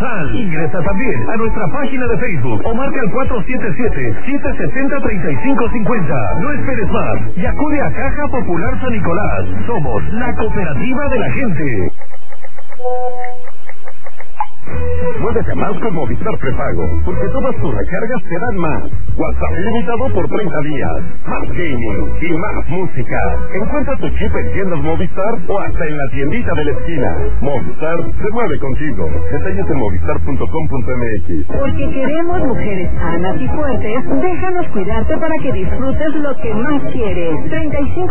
Universal. Ingresa también a nuestra página de Facebook o marca al 477-770-3550. No esperes más y acude a Caja Popular San Nicolás. Somos la cooperativa de la gente. Muévete más con Movistar Prepago, porque todas tus recargas te dan más. WhatsApp ilimitado por 30 días, más gaming y más música. Encuentra tu chip en tiendas Movistar o hasta en la tiendita de la esquina. Movistar se mueve contigo. Detalles en movistar.com.mx. Porque queremos mujeres sanas y fuertes, déjanos cuidarte para que disfrutes lo que más quieres. 35